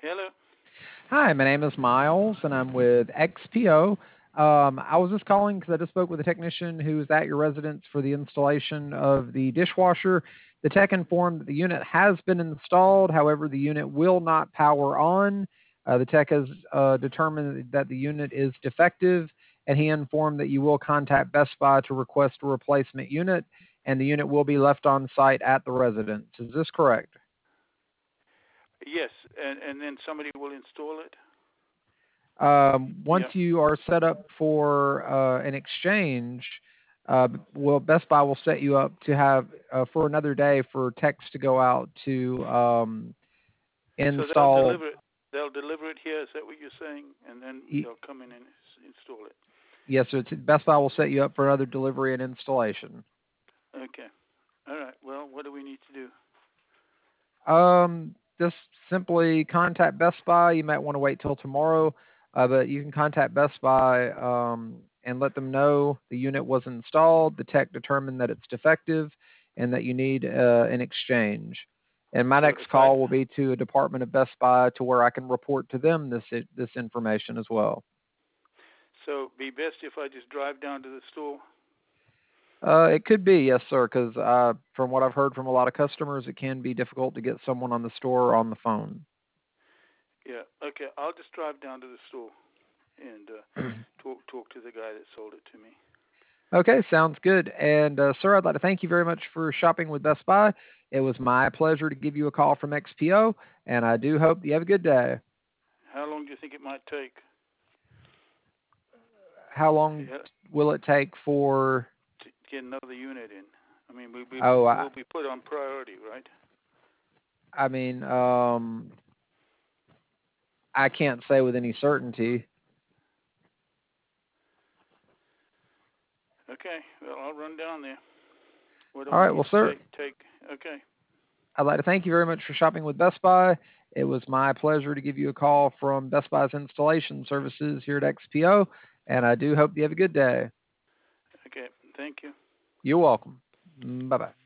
Hello. Hi, my name is Miles, and I'm with XPO. I was just calling because I just spoke with a technician who was at your residence for the installation of the dishwasher. The tech informed that the unit has been installed, however, the unit will not power on. The tech has determined that the unit is defective, and he informed that you will contact Best Buy to request a replacement unit, and the unit will be left on site at the residence. Is this correct? Yes, and then somebody will install it. Once Yeah. you are set up for an exchange, Best Buy will set you up to have for another day for techs to go out to So they'll install. deliver it. They'll deliver it here. Is that what you're saying? And then y- they'll come in and install it. Yes, so Best Buy will set you up for another delivery and installation. Okay. All right. Well, what do we need to do? Just simply contact Best Buy. You might want to wait till tomorrow, but you can contact Best Buy and let them know the unit was installed. The tech determined that it's defective and that you need an exchange. And my So next if I, call will be to a department of Best Buy to where I can report to them this information as well. so be best if I just drive down to the store. It could be, yes, sir, because from what I've heard from a lot of customers, it can be difficult to get someone on the store or on the phone. Yeah. Okay. I'll just drive down to the store and talk to the guy that sold it to me. Okay, sounds good. And sir, I'd like to thank you very much for shopping with Best Buy. It was my pleasure to give you a call from XPO, and I do hope you have a good day. How long do you think it might take? How long Yeah, will it take for? to get another unit in. I mean, Oh, we'll be put on priority, right? I mean, I can't say with any certainty. Okay. Well, I'll run down there. What do All I right, need well, to sir, take? Okay. I'd like to thank you very much for shopping with Best Buy. It was my pleasure to give you a call from Best Buy's installation services here at XPO, and I do hope you have a good day. Okay. Thank you. You're welcome. Bye bye.